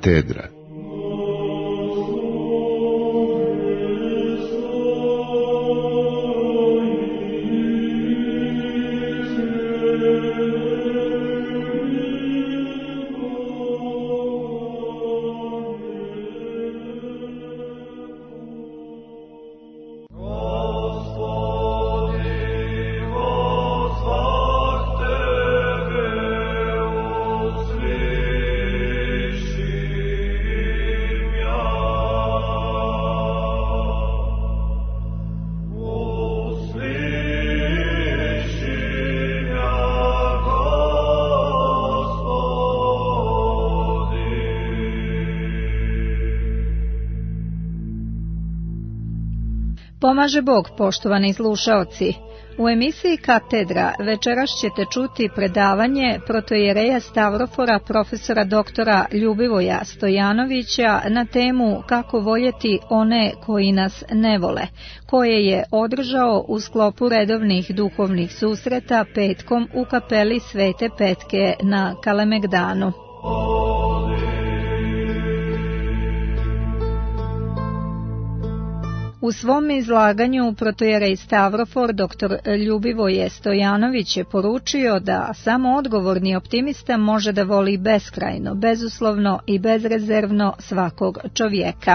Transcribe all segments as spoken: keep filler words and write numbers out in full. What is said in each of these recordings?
Katedra. Pomaže Bog, poštovani slušaoci. U emisiji Katedra večeras ćete čuti predavanje protoijereja Stavrofora profesora doktora Ljubivoja Stojanovića na temu Kako voljeti one koji nas ne vole, koje je održao u sklopu redovnih duhovnih susreta petkom u kapeli Svete Petke na Kalemegdanu. U svom izlaganju protoijerej Stavrofor doktor Ljubivoje Stojanović je poručio da samo odgovorni optimista može da voli beskrajno, bezuslovno i bezrezervno svakog čovjeka.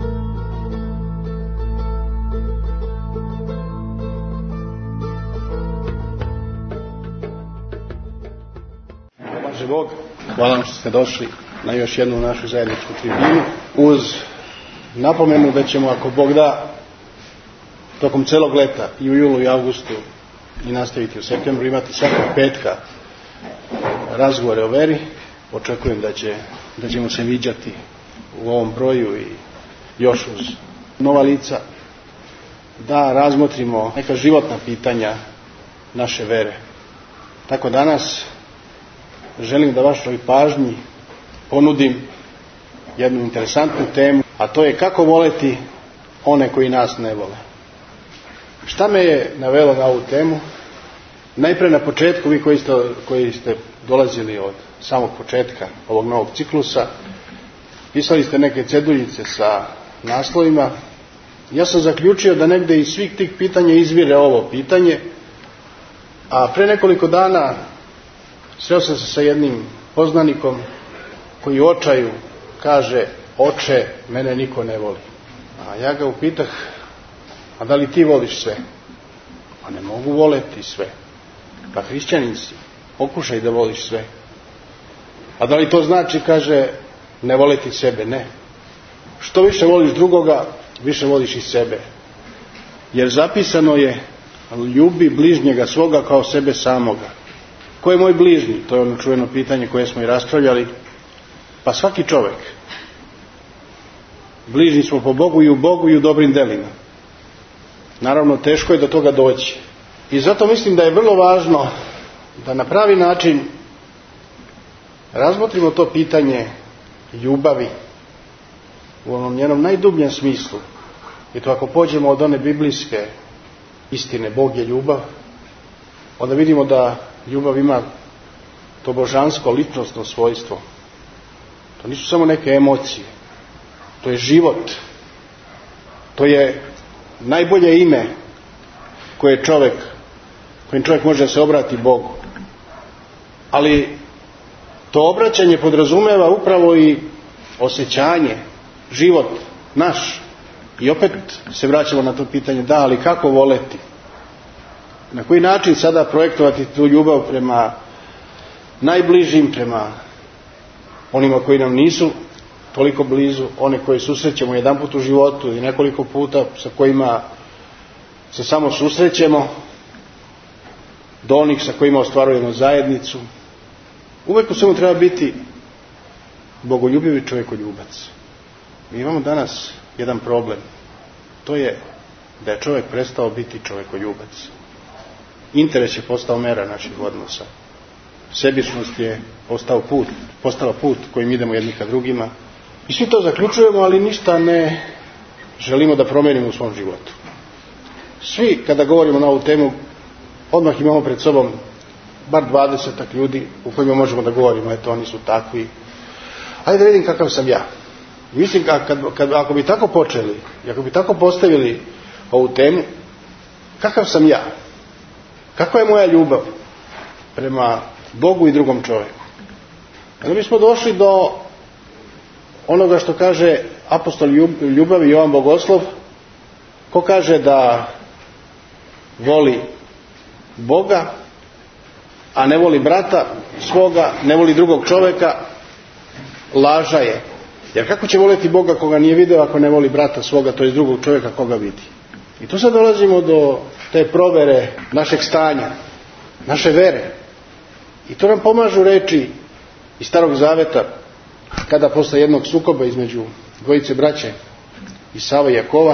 Pomaže Bog, hvala vam što ste došli na još jednu našu zajedničku tribinu uz napomenu da ćemo, ako Bog da, tokom celog leta i u julu i avgustu i nastaviti u septembru imati svakog petka razgovore o veri. Očekujem da, će, da ćemo se viđati u ovom broju i još uz nova lica, da razmotrimo neka životna pitanja naše vere. Tako danas želim da vašoj pažnji ponudim jednu interesantnu temu, a to je kako voleti one koji nas ne vole. Šta me je navelo na ovu temu? Najprije na početku, vi koji ste, koji ste dolazili od samog početka ovog novog ciklusa, pisali ste neke ceduljice sa naslovima. Ja sam zaključio da negdje iz svih tih pitanja izvire ovo pitanje, a pre nekoliko dana sreo sam se sa jednim poznanikom koji u očaju kaže: oče, mene niko ne voli. A ja ga upitah: a da li ti voliš sve? Pa ne mogu voleti sve. Pa hrišćanin si, pokušaj da voliš sve. A da li to znači, kaže, ne voleti sebe? Ne. Što više voliš drugoga, više voliš i sebe. Jer zapisano je: ljubi bližnjega svoga kao sebe samoga. Ko je moj bližnji? To je ono čuveno pitanje koje smo i raspravljali. Pa svaki čovjek. Bližnji smo po Bogu i u Bogu i u dobrim delima. Naravno, teško je do toga doći. I zato mislim da je vrlo važno da na pravi način razmotrimo to pitanje ljubavi u onom njenom najdubljem smislu. I to ako pođemo od one biblijske istine, Bog je ljubav, onda vidimo da ljubav ima to božansko ličnostno svojstvo. To nisu samo neke emocije. To je život. To je najbolje ime koje čovjek, kojim čovjek može da se obrati Bogu. Ali to obraćanje podrazumeva upravo i osjećanje, život naš. I opet se vraćamo na to pitanje: da, ali kako voleti? Na koji način sada projektovati tu ljubav prema najbližim, prema onima koji nam nisu toliko blizu, one koje susrećemo jedan put u životu i nekoliko puta, sa kojima se samo susrećemo, do onih sa kojima ostvarujemo zajednicu. Uvijek u svemu treba biti bogoljubiv i čovjekoljubac. Mi imamo danas jedan problem. To je da je čovjek prestao biti čovjekoljubac. Interes je postao mera naših odnosa. Sebičnost je postao put, postala put kojim idemo jedni ka drugima. I svi to zaključujemo, ali ništa ne želimo da promijenimo u svom životu. Svi, kada govorimo na ovu temu, odmah imamo pred sobom bar dvadesetak ljudi u kojima možemo da govorimo: eto, oni su takvi, hajde da vidim kakav sam ja. I mislim, kad, kad, kad, ako bi tako počeli, ako bi tako postavili ovu temu, kakav sam ja? Kakva je moja ljubav prema Bogu i drugom čovjeku? Onda bismo došli do onoga što kaže apostol ljubavi Jovan Bogoslov, ko kaže da voli Boga, a ne voli brata svoga, ne voli drugog čovjeka, laža je. Jer kako će voljeti Boga koga nije video ako ne voli brata svoga, to je drugog čovjeka koga vidi? I tu sad dolazimo do te provere našeg stanja, naše vere. I to nam pomažu reči iz Starog Zaveta, kada posle jednog sukoba između dvojice braće Isava i Jakova,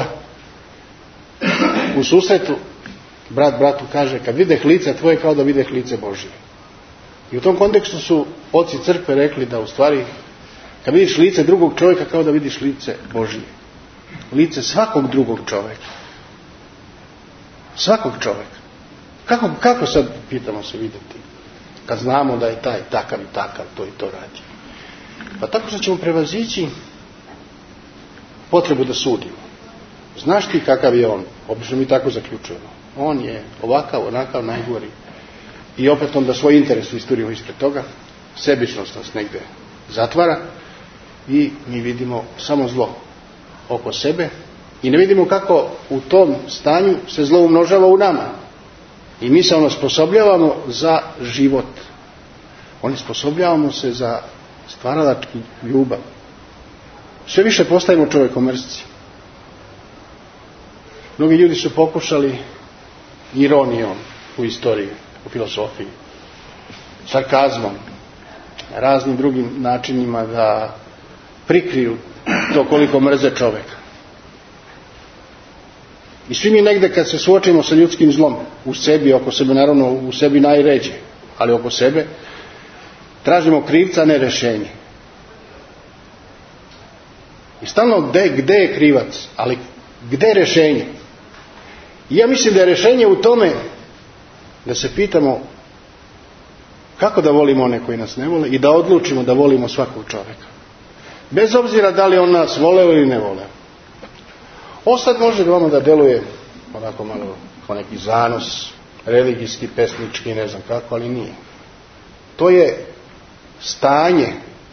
u susretu brat bratu kaže, kad videh lice tvoje kao da videh lice Božije. I u tom kontekstu su oci crkve rekli da u stvari kad vidiš lice drugog čovjeka kao da vidiš lice Božije. Lice svakog drugog čovjeka. Svakog čovjeka. Kako, kako sad, pitamo se, vidjeti kad znamo da je taj takav i takav to i to radi? Pa tako što ćemo prevazići potrebu da sudimo. Znaš ti kakav je on? Obično mi tako zaključujemo. On je ovakav, onakav, najgori. I opet onda svoj interes isturimo ispred toga. Sebičnost nas negde zatvara i mi vidimo samo zlo oko sebe i ne vidimo kako u tom stanju se zlo umnožava u nama. I mi se onesposobljavamo za život. Onesposobljavamo se za stvaralački ljubav. Sve više postajemo čovjekomrsci. Mnogi ljudi su pokušali ironijom u istoriji, u filosofiji, sarkazmom, raznim drugim načinima da prikriju to koliko mrze čovjeka. I svi mi negde kad se suočimo sa ljudskim zlom, u sebi, oko sebe, naravno u sebi najređe, ali oko sebe, tražimo krivca, a ne rješenje. I stalno gde, gde je krivac, ali gde je rješenje? I ja mislim da je rješenje u tome da se pitamo kako da volimo one koji nas ne vole i da odlučimo da volimo svakog čovjeka. Bez obzira da li on nas voleo ili ne voleo. Ovo sad može vama da deluje onako malo kao neki zanos, religijski, pesnički, ne znam kako, ali nije. To je stanje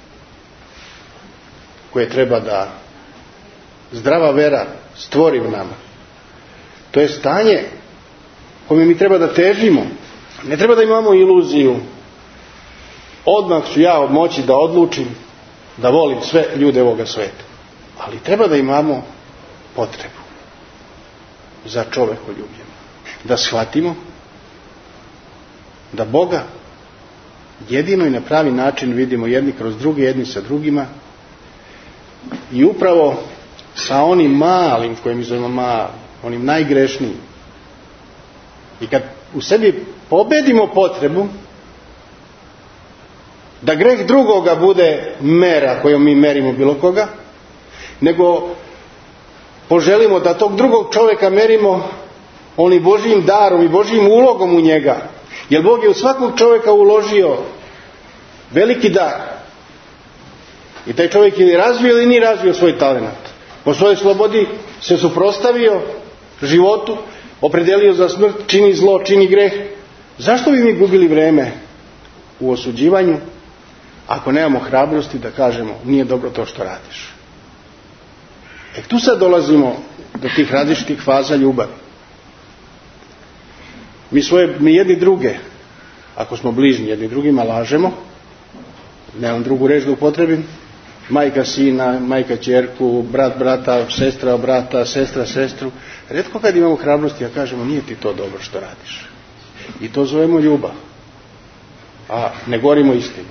koje treba da zdrava vera stvori u nama. To je stanje kome mi treba da težimo. Ne treba da imamo iluziju. Odmah ću ja moći da odlučim da volim sve ljude ovoga sveta. Ali treba da imamo potrebu za čovekoljubljem. Da shvatimo da Boga jedino i na pravi način vidimo jedni kroz druge, jedni sa drugima i upravo sa onim malim, kojim mi zovemo malim, onim najgrešnijim. I kad u sebi pobedimo potrebu da greh drugoga bude mera kojom mi merimo bilo koga, nego poželimo da tog drugog čovjeka merimo onim Božjim darom i Božjim ulogom u njega. Jer Bog je u svakog čovjeka uložio veliki dar. I taj čovjek ili razvio ili nije razvio svoj talenat. Po svojoj slobodi se suprotstavio životu, opredelio za smrt, čini zlo, čini greh. Zašto bi mi gubili vreme u osuđivanju ako nemamo hrabrosti da kažemo nije dobro to što radiš? E tu sad dolazimo do tih različitih faza ljubavi. Mi svoje, mi jedni druge, ako smo bližnji jedni drugima, lažemo, nemam drugu reč da upotrebim, majka sina, majka ćerku, brat brata, sestra brata, sestra sestru. Retko kad imamo hrabrosti, ja kažemo nije ti to dobro što radiš. I to zovemo ljubav. A ne govorimo istinu.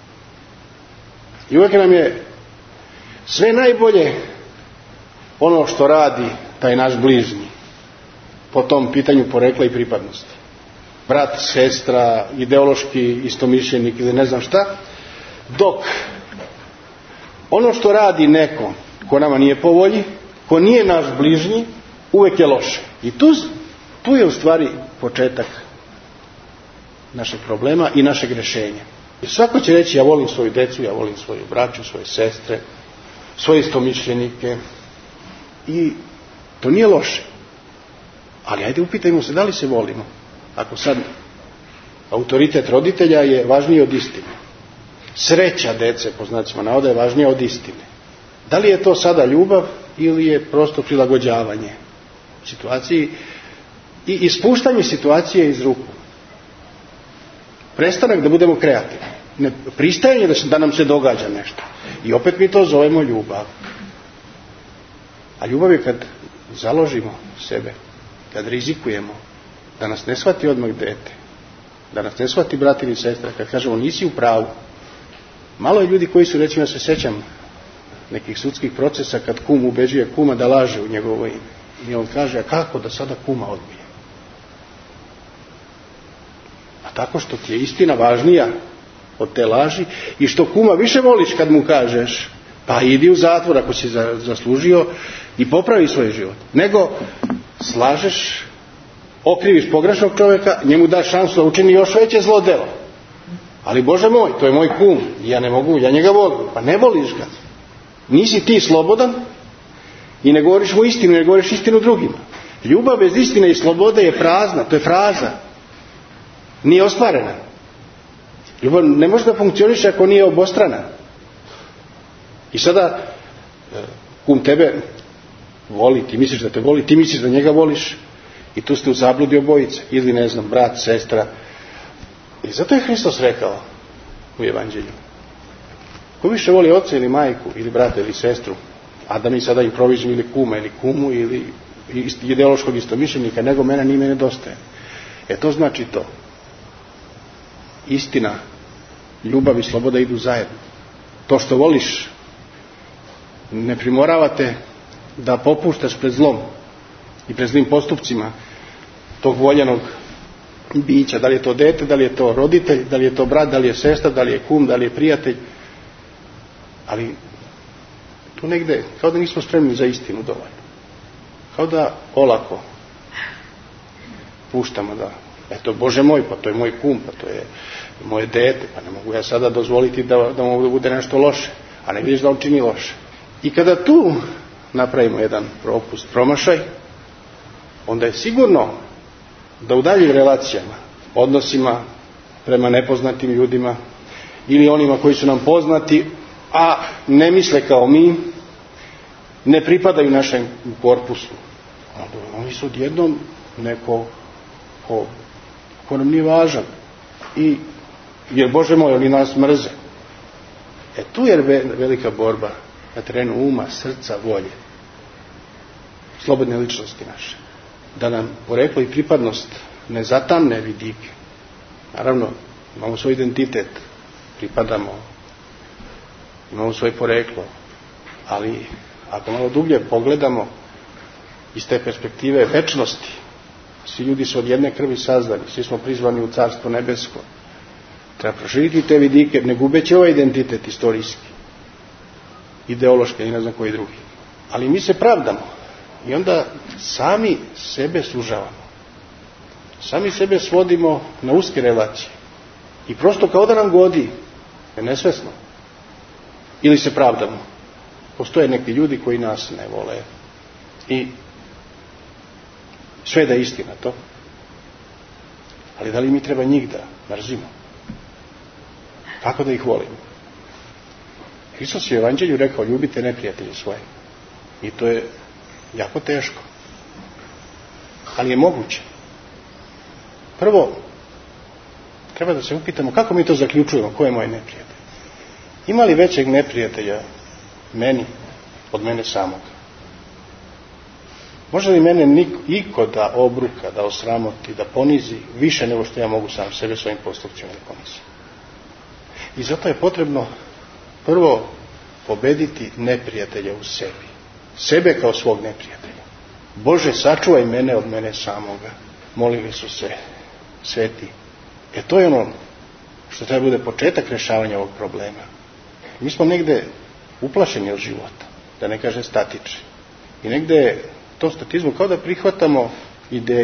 I uvijek nam je sve najbolje ono što radi taj naš bližnji po tom pitanju porekla i pripadnosti. Brat, sestra, ideološki istomišljenik ili ne znam šta. Dok ono što radi neko ko nama nije po volji, ko nije naš bližnji, uvijek je loše. I tu, tu je u stvari početak našeg problema i našeg rješenja. I svako će reći ja volim svoju decu, ja volim svoju braću, svoje sestre, svoje istomišljenike. I to nije loše. Ali ajde upitajmo se da li se volimo. Ako sad autoritet roditelja je važniji od istine. Sreća dece, po znacima navoda, je važnija od istine. Da li je to sada ljubav ili je prosto prilagođavanje situaciji i ispuštanje situacije iz ruku? Prestanak da budemo kreativni. Ne, pristajanje da, da nam se događa nešto. I opet mi to zovemo ljubav. A ljubav je kad založimo sebe, kad rizikujemo, da nas ne shvati odmah dete, da nas ne shvati brat ili sestra, kad kažemo nisi u pravu. Malo je ljudi koji su, recimo, ja se sećam nekih sudskih procesa kad kum ubeđuje kuma da laže u njegovo ime. I on kaže, a kako da sada kuma odbije? A tako što ti je istina važnija od te laži i što kuma više voliš kad mu kažeš, pa idi u zatvor ako si zaslužio i popravi svoj život. Nego slažeš, okriviš pogrešnog čovjeka, njemu daš šansu da učini još veće zlo delo. Ali Bože moj, to je moj kum, ja ne mogu, ja njega volim. Pa ne voliš ga. Nisi ti slobodan i ne govoriš mu istinu, ne govoriš istinu drugima. Ljubav bez istine i slobode je prazna, to je fraza. Nije ostvarena. Ljubav ne može da funkcioniše ako nije obostrana. I sada kum tebe voli, ti misliš da te voli, ti misliš da njega voliš i tu ste u zabludi obojice. Ili ne znam, brat, sestra. I zato je Hristos rekao u Evanđelju. Ko više voli oca ili majku, ili brata ili sestru, a da mi sada improvizujemo ili kuma ili kumu ili ideološkog istomišljenika, nego mene ni mene nedostaje. E to znači to. Istina, ljubav i sloboda idu zajedno. To što voliš ne primoravate da popuštaš pred zlom i pred zlim postupcima tog voljenog bića. Da li je to dete, da li je to roditelj, da li je to brat, da li je sestra, da li je kum, da li je prijatelj. Ali tu negde, kao da nismo spremni za istinu dovoljno. Kao da olako puštamo da, eto Bože moj, pa to je moj kum, pa to je moje dete, pa ne mogu ja sada dozvoliti da, da mu bude nešto loše, a ne vidiš da on čini loše. I kada tu napravimo jedan propust, promašaj, onda je sigurno da u daljim relacijama, odnosima prema nepoznatim ljudima ili onima koji su nam poznati, a ne misle kao mi, ne pripadaju našem korpusu. Oni su odjednom neko ko, ko nam nije važan. I, jer Bože moj, oni nas mrze. E tu je velika borba na terenu uma, srca, volje. Slobodne ličnosti naše. Da nam poreklo i pripadnost ne zatamne vidike. Naravno, imamo svoj identitet, pripadamo, imamo svoje poreklo, ali ako malo dublje pogledamo iz te perspektive večnosti, svi ljudi su od jedne krvi sazdani, svi smo prizvani u Carstvo nebesko. Treba proširiti te vidike, ne gubeći ovaj identitet istorijski, ideološki i ne znam koji drugi. Ali mi se pravdamo i onda sami sebe sužavamo. Sami sebe svodimo na uske relacije. I prosto kao da nam godi, je nesvesno. Ili se pravdamo. Postoje neki ljudi koji nas ne vole. I sve da je istina to. Ali da li mi treba njih da mrzimo? Kako da ih volimo? Hristos je u Evanđelju rekao, ljubite neprijatelje svoje. I to je jako teško. Ali je moguće. Prvo, treba da se upitamo kako mi to zaključujemo, ko je moj neprijatelj. Ima li većeg neprijatelja meni od mene samog? Može li mene niko, iko da obruka, da osramoti, da ponizi više nego što ja mogu sam sebe svojim postupcima da ponizim? I zato je potrebno prvo pobediti neprijatelja u sebi. Sebe kao svog neprijatelja. Bože, sačuvaj mene od mene samoga. Molili su se sveti. E to je ono što treba bude početak rješavanja ovog problema. Mi smo negde uplašeni od života, da ne kaže statični. I negde to statizmu kao da prihvatamo ideju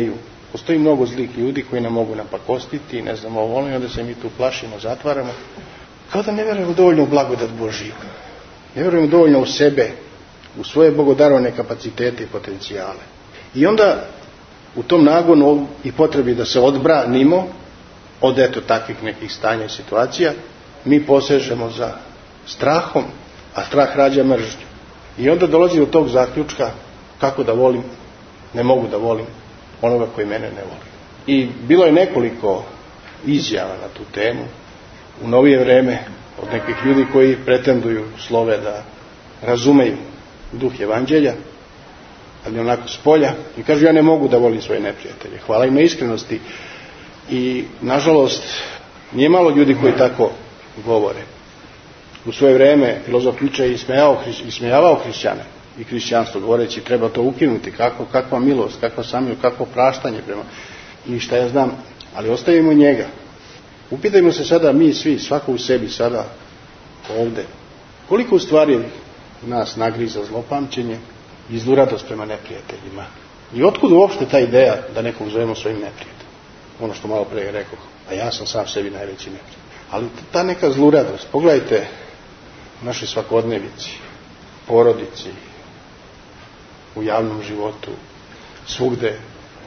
Postoji mnogo zlih ljudi koji nam mogu napakostiti, ne znamo ovo, i onda se mi tu plašimo, zatvaramo. Kao da ne vjerujemo dovoljno u blagodat Božiju. Ne vjerujemo dovoljno u sebe, u svoje bogodarovane kapacitete i potencijale. I onda u tom nagonu i potrebi da se odbranimo od eto takvih nekih stanja i situacija, mi posežemo za strahom, a strah rađa mržnju. I onda dolazi do tog zaključka, kako da volim, ne mogu da volim onoga koji mene ne voli. I bilo je nekoliko izjava na tu temu u novije vreme od nekih ljudi koji pretenduju slove da razumeju duh evanđelja, ali onako s polja, i kažu ja ne mogu da volim svoje neprijatelje. Hvala im na iskrenosti. I nažalost nije malo ljudi koji tako govore. U svoje vreme filozof Nietzsche je ismejavao hrišćane i hrišćanstvo, govoreći treba to ukinuti, kako, kakva milost, kakva samilost, kakvo praštanje prema, i šta ja znam, ali ostavimo njega. Upitajmo se sada mi svi, svako u sebi sada ovde, koliko u stvari nas nagriza zlopamćenje i zluradost prema neprijateljima. I otkud uopšte ta ideja da nekog zovemo svojim neprijateljem? Ono što malo pre rekao, a ja sam sam sebi najveći neprijatelj. Ali ta neka zluradost, pogledajte u našoj svakodnevici, porodici, u javnom životu, svugde.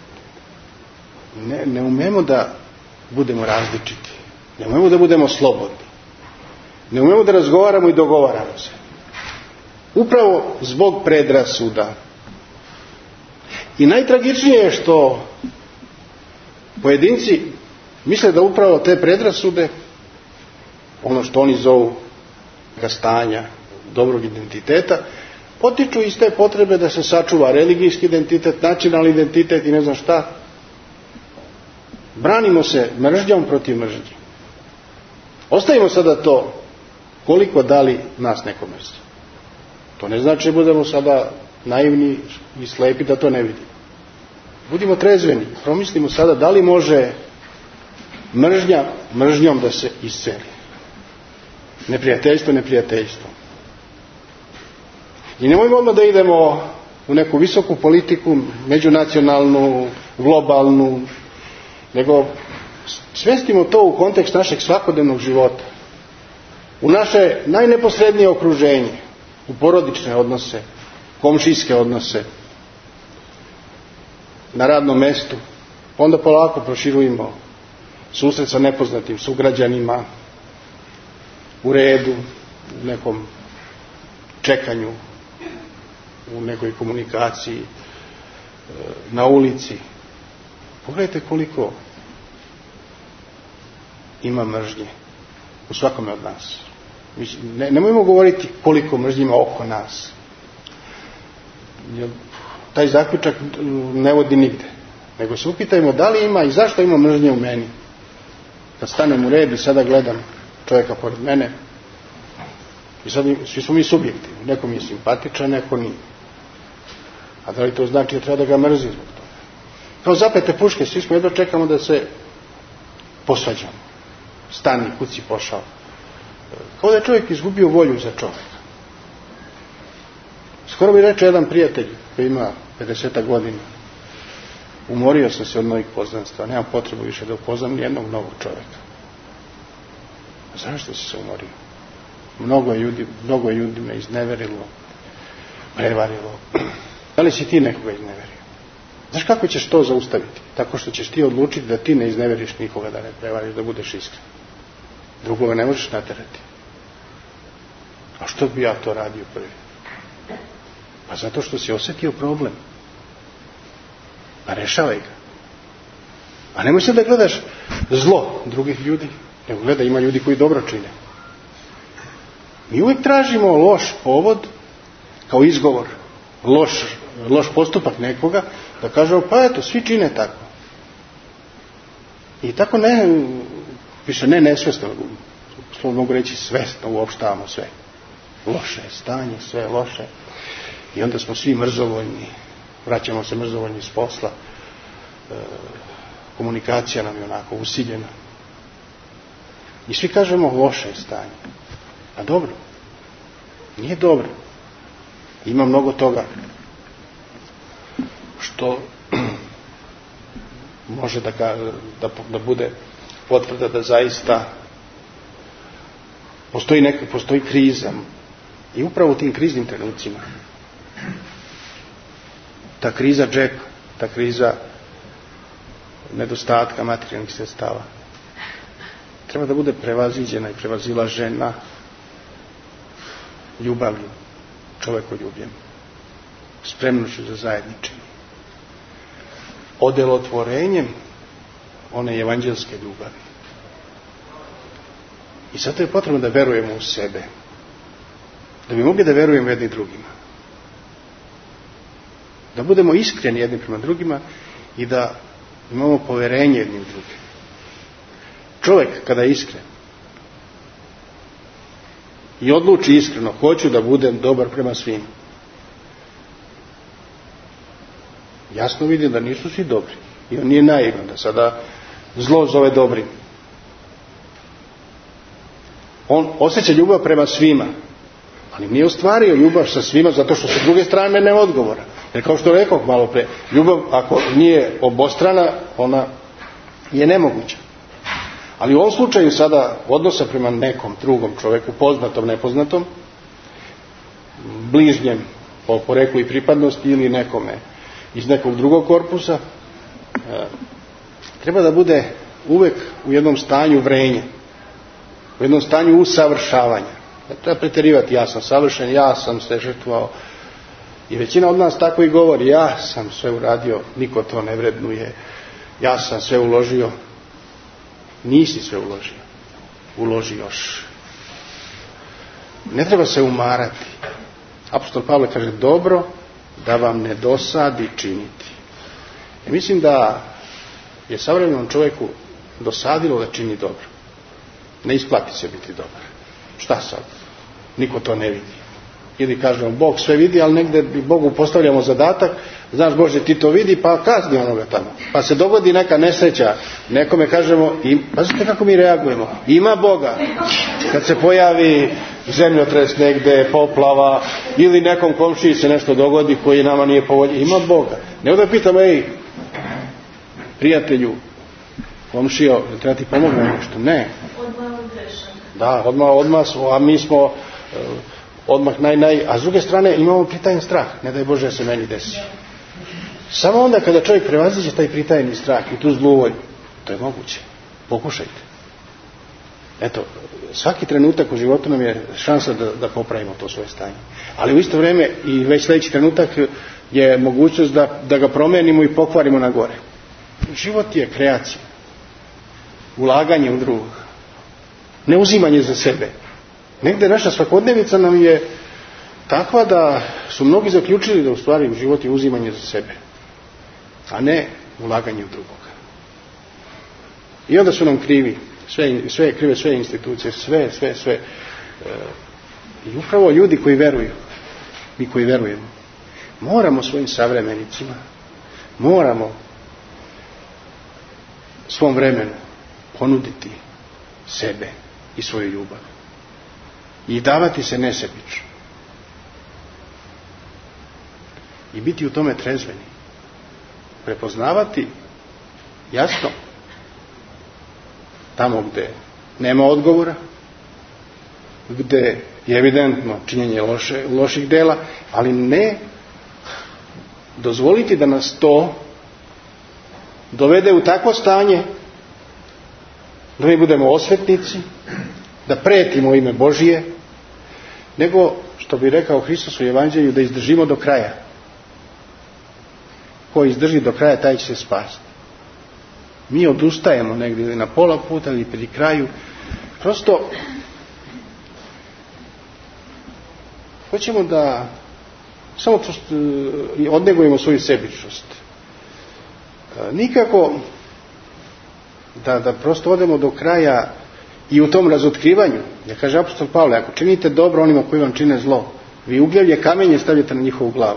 Ne, ne umemo da budemo različiti. Ne umemo da budemo slobodni. Ne umemo da razgovaramo i dogovaramo se. Upravo zbog predrasuda. I najtragičnije je što pojedinci misle da upravo te predrasude, ono što oni zovu stanja dobrog identiteta, potiču iz te potrebe da se sačuva religijski identitet, nacionalni identitet i ne znam šta. Branimo se mržnjom protiv mržnje. Ostavimo sada to koliko da li nas neko mrzi. To ne znači da budemo sada naivni i slepi da to ne vidimo. Budimo trezveni, promislimo sada da li može mržnja mržnjom da se isceli. Neprijateljstvo, neprijateljstvo. I nemojmo odmah da idemo u neku visoku politiku, međunacionalnu, globalnu, nego svestimo to u kontekst našeg svakodnevnog života. U naše najneposrednije okruženje, u porodične odnose, komšijske odnose, na radnom mestu, onda polako proširujemo susret sa nepoznatim sugrađanima, u redu, u nekom čekanju, u nekoj komunikaciji, na ulici. Pogledajte koliko ima mržnje u svakome od nas. Ne, nemojmo govoriti koliko mržnje ima oko nas. Taj zaključak ne vodi nigde. Nego se upitajmo da li ima i zašto ima mržnje u meni. Kad stanem u red i sada gledam čovjeka pored mene, i sad svi smo mi subjektivni. Neko mi je simpatičan, neko nije. A da li to znači da treba da ga mrzi zbog toga? Kao zapete puške, svi smo jedno čekamo da se posvađamo. Stani, kuci, pošao. Kao da je čovjek izgubio volju za čovjeka. Skoro bi reče jedan prijatelj koji ima pedeset godina. Umorio sam se od mojih poznanstva. Nemam potrebu više da upoznam nijednog novog čovjeka. A zašto si se umorio? Mnogo ljudi, mnogo ljudi me izneverilo, prevarilo. Da li si ti nekoga izneverio? Znaš kako ćeš to zaustaviti? Tako što ćeš ti odlučiti da ti ne izneveriš nikoga, da ne prevariš, da budeš iskren. Drugoga ne možeš naterati. A što bi ja to radio prvi? Pa zato što si osjetio problem. Pa rešavaj ga. A nemoj se da gledaš zlo drugih ljudi, nego gledaj, ima ljudi koji dobro čine. Mi uvijek tražimo loš povod kao izgovor, loš, loš postupak nekoga, da kažemo pa eto, svi čine tako. I tako ne, više ne nesvesno, slovno mogu reći svesno uopštavamo sve. Loše stanje, sve loše. I onda smo svi mrzovoljni, vraćamo se mrzovoljni s posla, e, komunikacija nam je onako usiljena. I svi kažemo loše je stanje. A dobro, nije dobro. Ima mnogo toga što može da, da, da bude potvrda da zaista postoji, neka, postoji kriza. I upravo u tim kriznim trenucima, ta kriza džepa, ta kriza nedostatka materijalnih sredstava, treba da bude prevaziđena i prevazilažena ljubavlju, čovekoljubljem, spremnošću za zajedničenje, odelotvorenjem one evanđelske ljubavi. I zato je potrebno da verujemo u sebe, da bi mogli da verujemo jedni drugima, da budemo iskreni jedni prema drugima i da imamo poverenje jednim drugim. Čovjek kada je iskren i odluči iskreno, hoću da budem dobar prema svima, jasno vidi da nisu svi dobri i on nije naivan da sada zlo zove dobrim. On osjeća ljubav prema svima, ali nije ostvario ljubav sa svima zato što sa druge strane ne odgovora. Jer kao što rekao malo pre, ljubav ako nije obostrana, ona je nemoguća. Ali u ovom slučaju sada odnosa prema nekom drugom čovjeku, poznatom, nepoznatom, bližnjem po poreklu i pripadnosti ili nekome iz nekog drugog korpusa, treba da bude uvek u jednom stanju vrenja, u jednom stanju usavršavanja. Ne treba preterivati, ja sam savršen, ja sam se žrtvovao. I većina od nas tako i govori, ja sam sve uradio, niko to ne vrednuje, ja sam sve uložio. Nisi sve uložio, uloži još. Ne treba se umarati. Apostol Pavle kaže, dobro da vam ne dosadi činiti. I mislim da je savremenom čovjeku dosadilo da čini dobro. Ne isplati se biti dobar. Šta sad? Niko to ne vidi. Ili kažemo, Bog sve vidi, ali negdje Bogu postavljamo zadatak, znaš Bože ti to vidi, pa kazni onoga tamo. Pa se dogodi neka nesreća, nekome kažemo, i pazite kako mi reagujemo, ima Boga. Kad se pojavi zemljotres negdje, poplava, ili nekom komšiji se nešto dogodi koji nama nije povoljan, ima Boga. Ne onda pitamo, ej, prijatelju, komšio, treba ti pomogne nešto? Ne. Odmah odrešam. Da, odmah, odmah, a mi smo odmah naj, naj, a s druge strane imamo pritajen strah, ne daj Bože da se meni desi. Samo onda kada čovjek prevaziđe taj pritajeni strah i tu zlu volju, to je moguće. Pokušajte. Eto, svaki trenutak u životu nam je šansa da, da popravimo to svoje stanje. Ali u isto vrijeme i već sljedeći trenutak je mogućnost da, da ga promenimo i pokvarimo na gore. Život je kreacija. Ulaganje u drugog. Ne uzimanje za sebe. Negdje naša svakodnevica nam je takva da su mnogi zaključili da u stvari život je uzimanje za sebe, a ne ulaganje u drugoga. I onda su nam krivi, sve, sve krive sve institucije, sve, sve, sve. I upravo ljudi koji veruju, mi koji verujemo, moramo svojim savremenicima, moramo svom vremenu ponuditi sebe i svoju ljubav. I davati se nesebično. I biti u tome trezveni. Prepoznavati jasno tamo gdje nema odgovora, gdje je evidentno činjenje loše, loših dela, ali ne dozvoliti da nas to dovede u takvo stanje da mi budemo osvetnici, da pretimo ime Božije, nego, što bi rekao Hristos u Evanđelju, da izdržimo do kraja. Ko izdrži do kraja, taj će se spasiti. Mi odustajemo negdje ili na pola puta ili pri kraju. Prosto hoćemo da samo odnegujemo svoju sebičnost. Nikako da, da prosto odemo do kraja i u tom razotkrivanju. Ja kaže apostol Pavle, ako činite dobro onima koji vam čine zlo, vi ugljevlje kamenje stavljate na njihovu glavu.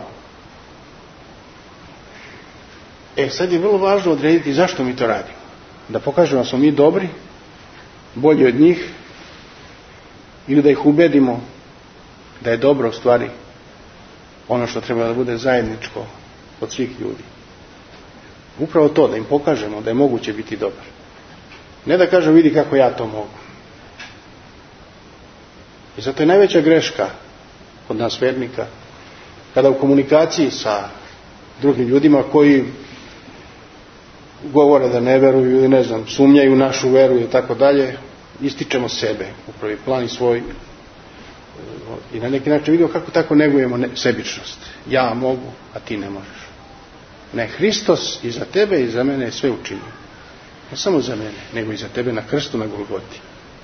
E, sad je vrlo važno odrediti zašto mi to radimo. Da pokažemo da smo mi dobri, bolji od njih, ili da ih ubedimo da je dobro u stvari ono što treba da bude zajedničko od svih ljudi. Upravo to, da im pokažemo da je moguće biti dobar. Ne da kažem vidi kako ja to mogu. I zato je najveća greška kod nas vernika kada u komunikaciji sa drugim ljudima koji govore da ne veruju ili ne znam, sumnjaju u našu veru i tako dalje, ističemo sebe u prvi plan i svoj i na neki način vidimo kako tako negujemo sebičnost. Ja mogu, a ti ne možeš. Ne, Hristos i za tebe i za mene je sve učinio. Ne samo za mene, nego i za tebe na krstu na Golgoti.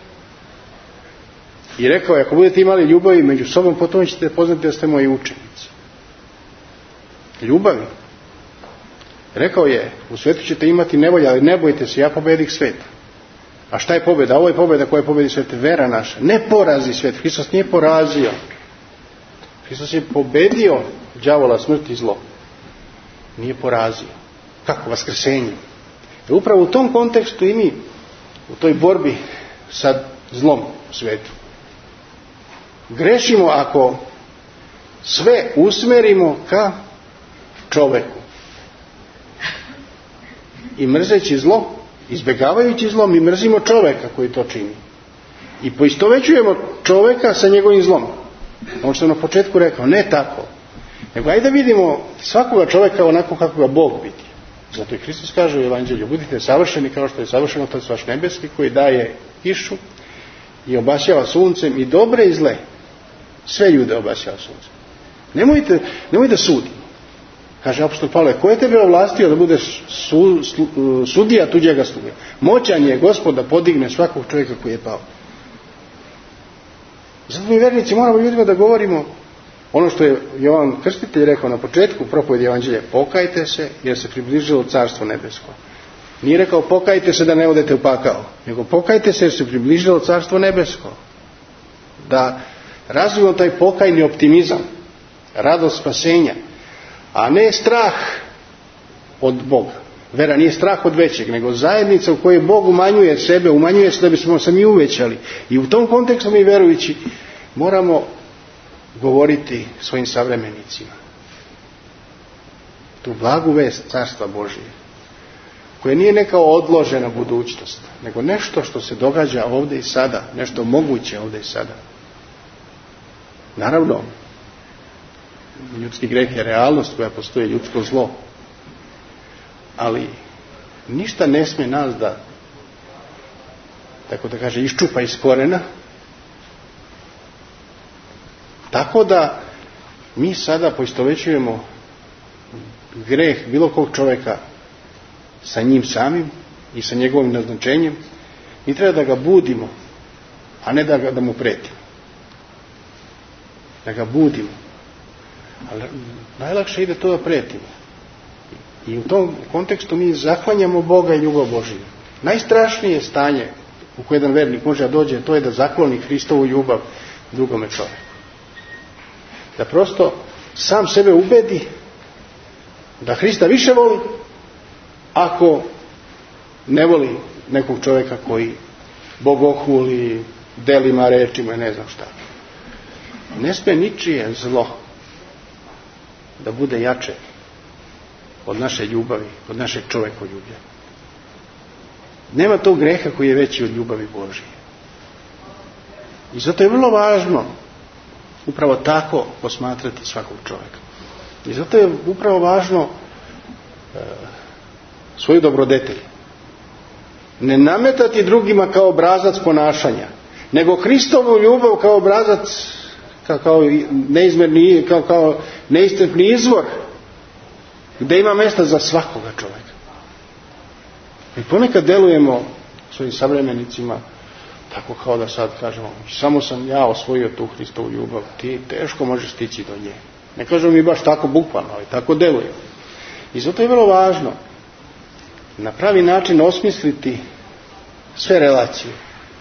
I rekao je, ako budete imali ljubavi među sobom, potom ćete poznati da ste moji učenici. Ljubavi. Rekao je, u svijetu ćete imati nevolje, ali ne bojte se, ja pobedih sveta. A šta je pobjeda? Ovo je pobjeda koja pobedi svijet, vera naša. Ne porazi svijet. Hristos nije porazio. Hristos je pobedio đavola, smrt i zlo. Nije porazio. Kako? Vaskrsenje. I upravo u tom kontekstu i mi, u toj borbi sa zlom u svijetu, grešimo ako sve usmerimo ka čoveku. I mrzeći zlo, izbjegavajući zlo, mi mrzimo čoveka koji to čini. I poistovećujemo čoveka sa njegovim zlom. On što je na početku rekao, ne tako. Nego ajde da vidimo svakoga čoveka onako kako ga Bog vidi. Zato i Hristos kaže u Evanđelju, budite savršeni kao što je savršen Otac vaš nebeski, koji daje kišu i obasjava suncem i dobre i zle. Sve ljude obasjava suncem. Nemojte, nemoj da sudi. Kaže apostol Pavle, ko je tebe ovlastio da budeš su, su, sudija tuđega sluge? Moćan je Gospod da podigne svakog čovjeka koji je pao. Zato mi vernici moramo ljudima da govorimo ono što je Jovan Krstitelj rekao na početku propovedi Evanđelja, pokajte se jer se približilo Carstvo nebesko. Nije rekao pokajte se da ne odete u pakao, nego pokajte se jer se približilo Carstvo nebesko. Da razvijemo taj pokajni optimizam, radost spasenja, a ne strah od Boga. Vera nije strah od većeg, nego zajednica u kojoj Bog umanjuje sebe, umanjuje se da bismo se mi uvećali. I u tom kontekstu mi verujući moramo govoriti svojim savremenicima tu blagu vest Carstva Božije, koja nije neka odložena budućnost, nego nešto što se događa ovdje i sada, nešto moguće ovdje i sada. Naravno, ljudski greh je realnost koja postoji, ljudsko zlo, ali ništa ne smije nas da, tako da kaže, iščupa iz korena, tako da mi sada poistovećujemo greh bilo kog čovjeka sa njim samim i sa njegovim naznačenjem. Mi treba da ga budimo, a ne da, ga, da mu pretimo. Da ga budimo. Ali najlakše ide to da pretimo. I u tom kontekstu mi zaklanjamo Boga i ljubav Božiju. Najstrašnije stanje u koje jedan vernik može da dođe, to je da zakloni Hristovu ljubav drugome čovjeku. Da prosto sam sebe ubedi da Hrista više voli ako ne voli nekog čovjeka koji bogohuli delima, rečima i ne znam šta. Ne smije ničije zlo da bude jače od naše ljubavi, od našeg čovjekoljublja. Nema tog greha koji je veći od ljubavi Božije. I zato je vrlo važno upravo tako posmatrati svakog čovjeka. I zato je upravo važno e, svoju dobrodetelj ne nametati drugima kao obrazac ponašanja, nego Hristovu ljubav kao obrazac, kao, kao neizmerni, kao, kao neiscrpni izvor gdje ima mjesta za svakoga čovjeka. I ponekad delujemo svojim savremenicima tako kao da sad kažemo, samo sam ja osvojio tu Hristovu ljubav, ti teško možeš stići do nje. Ne kažemo mi baš tako bukvalno, ali tako delujemo. I zato je vrlo važno na pravi način osmisliti sve relacije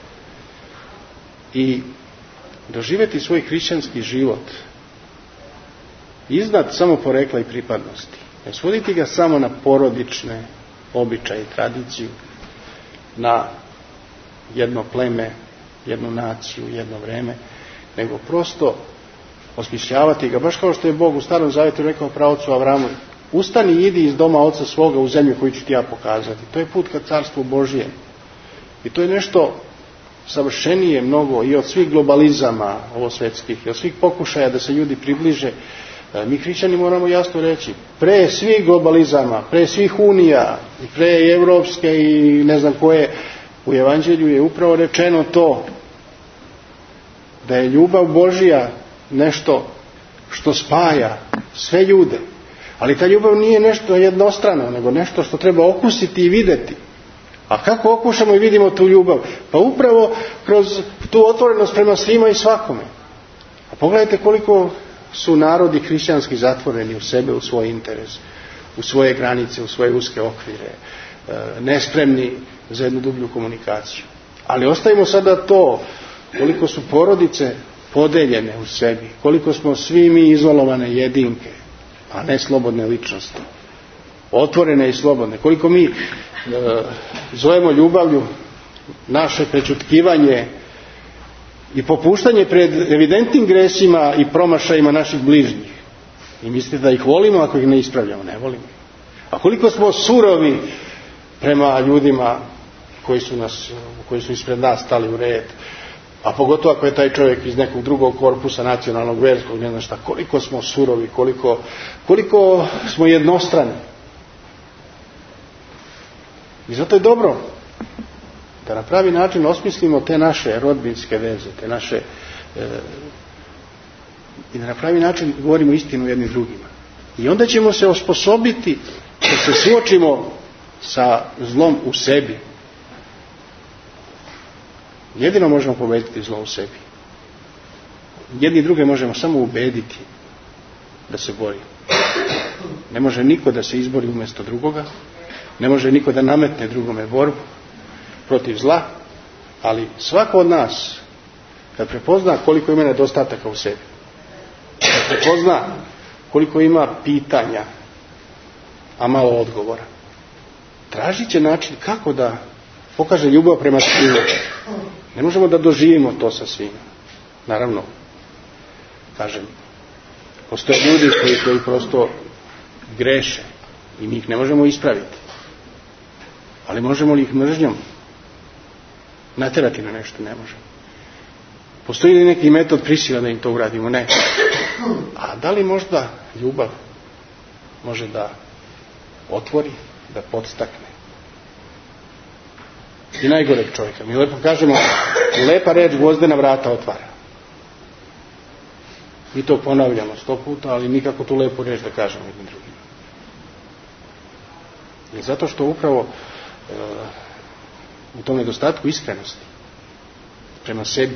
i doživjeti svoj hrišćanski život iznad samo porekla i pripadnosti. Ne svoditi ga samo na porodične običaje i tradiciju, na jedno pleme, jednu naciju, jedno vreme, nego prosto osmišljavati ga, baš kao što je Bog u Starom Zavjetu rekao praocu Avramu, ustani i idi iz doma oca svoga u zemlju koju ću ti ja pokazati. To je put ka carstvu Božijem. I to je nešto savršenije mnogo i od svih globalizama ovosvetskih, i od svih pokušaja da se ljudi približe. Mi hrišćani moramo jasno reći, pre svih globalizama, pre svih unija, pre evropske i ne znam koje, u Evanđelju je upravo rečeno to, da je ljubav Božija nešto što spaja sve ljude. Ali ta ljubav nije nešto jednostrano, nego nešto što treba okusiti i vidjeti. A kako okušamo i vidimo tu ljubav? Pa upravo kroz tu otvorenost prema svima i svakome. A pogledajte koliko su narodi hrišćanski zatvoreni u sebe, u svoj interes, u svoje granice, u svoje uske okvire, nespremni za jednu dublju komunikaciju. Ali ostavimo sada to, koliko su porodice podeljene u sebi, koliko smo svi mi izolovane jedinke, a ne slobodne ličnosti, otvorene i slobodne, koliko mi e, zovemo ljubavlju naše prečutkivanje i popuštanje pred evidentnim gresima i promašajima naših bližnjih. I mislite da ih volimo ako ih ne ispravljamo? Ne volimo. A koliko smo surovi prema ljudima koji su, nas, koji su ispred nas stali u red, a pogotovo ako je taj čovjek iz nekog drugog korpusa, nacionalnog, verskog, ne znam šta, koliko smo surovi, koliko, koliko smo jednostrani. I zato je dobro da na pravi način osmislimo te naše rodbinske veze, te naše e, i da na pravi način govorimo istinu jednim drugima. I onda ćemo se osposobiti da se suočimo sa zlom u sebi. Jedino možemo pobediti zlo u sebi. Jedni druge možemo samo ubediti da se bori. Ne može niko da se izbori umjesto drugoga, ne može niko da nametne drugome borbu protiv zla, ali svako od nas, kad prepozna koliko ima nedostataka u sebi, kad prepozna koliko ima pitanja, a malo odgovora, tražit će način kako da pokaže ljubav prema svima. Ne možemo da doživimo to sa svima. Naravno, kažem, postoje ljudi koji, koji prosto greše i mi ih ne možemo ispraviti. Ali možemo li ih mržnjom naterati na nešto? Ne možemo. Postoji li neki metod prisila da im to uradimo? Ne. A da li možda ljubav može da otvori, da podstakne i najgoreg čovjeka? Mi lepo kažemo, lepa reč gvozdena vrata otvara. Mi to ponavljamo sto puta, ali nikako tu lepu reč da kažemo jednim drugim. I zato što upravo e, u tom nedostatku iskrenosti prema sebi,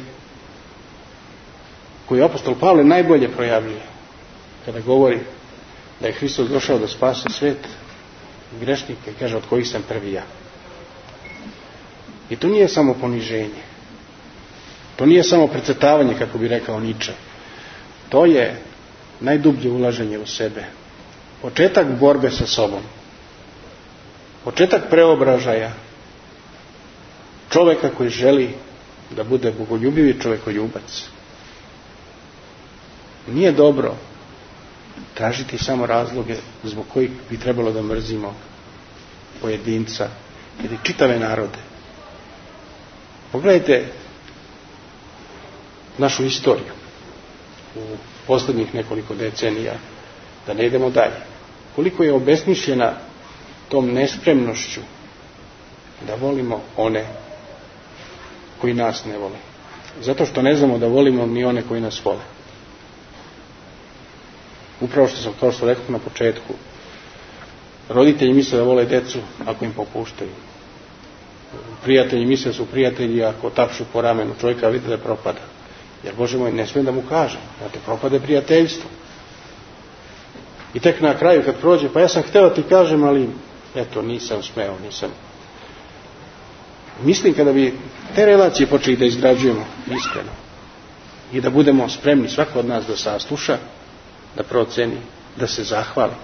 koji apostol Pavle najbolje projavljuje kada govori da je Hristos došao da spase svet, grešnike, kaže, od kojih sam prvi ja. I to nije samo poniženje. To nije samo precrtavanje, kako bi rekao Niče. To je najdublje ulaženje u sebe. Početak borbe sa sobom. Početak preobražaja čovjeka koji želi da bude bogoljubivi čovjekoljubac. Nije dobro tražiti samo razloge zbog kojih bi trebalo da mrzimo pojedinca ili čitave narode. Pogledajte našu istoriju u posljednjih nekoliko decenija, da ne idemo dalje. Koliko je obesmišljena tom nespremnošću da volimo one koji nas ne vole. Zato što ne znamo da volimo ni one koji nas vole. Upravo što sam, kao što rekao na početku, roditelji misle da vole decu ako im popuštaju. Prijatelji misle da su prijatelji ako tapšu po ramenu čovjeka, vidite da propada. Jer, Bože moj, ne smijem da mu kažem, da te propade prijateljstvo. I tek na kraju kad prođe, pa ja sam hteo ti kažem, ali eto, nisam smeo, nisam. Mislim kada bi te relacije počeli da izgrađujemo iskreno i da budemo spremni svako od nas da sasluša, da proceni, da se zahvali.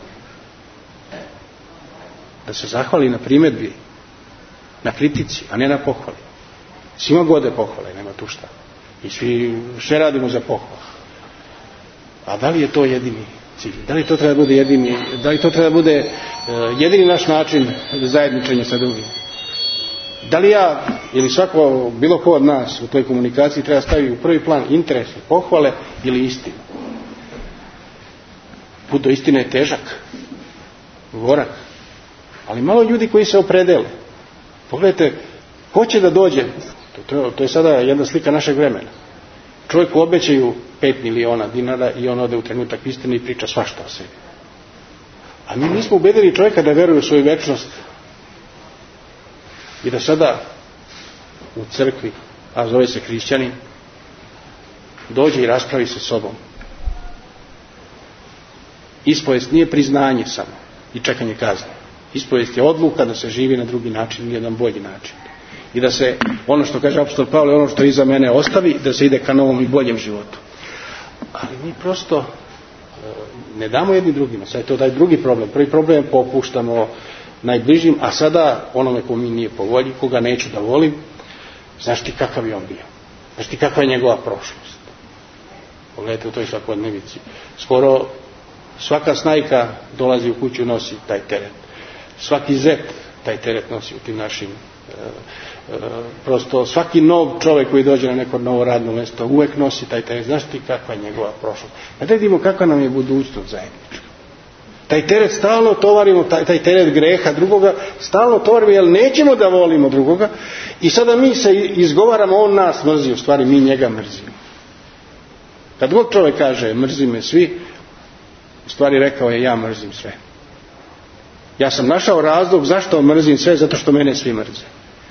Da se zahvali na primjedbi, na kritici, a ne na pohvali. Svima gode pohvale, nema tu šta. I svi sve radimo za pohvalu. A da li je to jedini cilj? Da li to treba da bude jedini, da li to treba da bude uh, jedini naš način zajedničenja sa drugim? Da li ja ili svako, bilo ko od nas u toj komunikaciji treba staviti u prvi plan interese, pohvale ili istinu? Put do istine je težak, gorak, ali malo ljudi koji se opredele. Pogledajte, ko će da dođe, to, to, to je sada jedna slika našeg vremena. Čovjeku obećaju pet miliona dinara i on ode u trenutak istine i priča svašta o sebi. A mi nismo ubedili čovjeka da veruje u svoju večnost i da sada u crkvi, a zove se hrišćanin, dođe i raspravi sa sobom. Ispovest nije priznanje samo i čekanje kazne. Ispovest je odluka da se živi na drugi način ili jedan bolji način. I da se, ono što kaže apostol Pavle, ono što iza mene ostavi, da se ide ka novom i boljem životu. Ali mi prosto ne damo jedni drugima. Sad je to taj drugi problem. Prvi problem popuštamo najbližim, a sada onome ko mi nije po volji, koga neću da volim, znaš ti kakav je on bio. Znaš ti kakva je njegova prošlost. Pogledajte u toj svakodnevici. Skoro svaka snajka dolazi u kuću, nosi taj teret. Svaki zet taj teret nosi u tim našim e, e, prosto svaki nov čovjek koji dođe na neko novo radno mjesto uvek nosi taj teret. Znaš ti kakva je njegova prošlost. Da vidimo kakva nam je budućnost zajednička. Taj teret stalno tovarimo, taj, taj teret greha drugoga stalno tovarimo, jer nećemo da volimo drugoga i sada mi se izgovaramo, on nas mrzi, u stvari mi njega mrzimo. Kad god čovjek kaže mrzi me svi, u stvari rekao je ja mrzim sve. Ja sam našao razlog zašto mrzim sve, zato što mene svi mrze.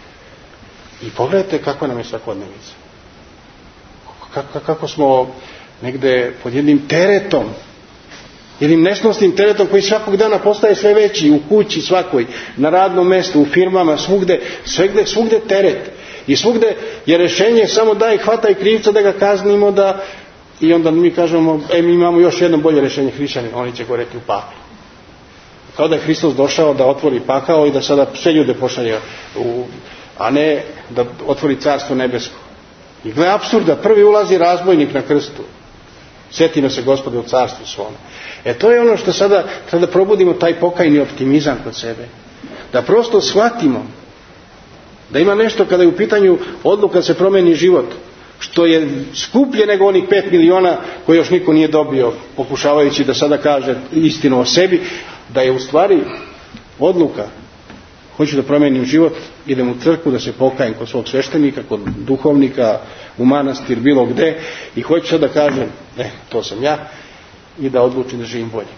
I pogledajte kako nam je svakodnevica. Kako, kako smo negde pod jednim teretom, jednim nesnosnim teretom koji svakog dana postaje sve veći, u kući svakoj, na radnom mjestu, u firmama, svugde, svugde, svugde teret. I svugde je rješenje samo daj, hvataj krivca da ga kaznimo, da... I onda mi kažemo, e, mi imamo još jedno bolje rješenje, hrišćani, oni će goreti u paklu. Kao da je Hristos došao da otvori pakao i da sada sve ljude pošalje, u, a ne da otvori carstvo nebesko. I gle apsurda, prvi ulazi razbojnik na krstu. Sjetimo se Gospode u carstvu svome. E to je ono što sada, kada probudimo taj pokajni optimizam kod sebe. Da prosto shvatimo da ima nešto kada je u pitanju odluka se promeni život, što je skuplje nego onih pet miliona koje još niko nije dobio, pokušavajući da sada kaže istinu o sebi, da je u stvari odluka, hoću da promenim život, idem u crkvu da se pokajem kod svog sveštenika, kod duhovnika, u manastir, bilo gde, i hoću sad da kažem, ne, to sam ja, i da odlučim da živim bolje.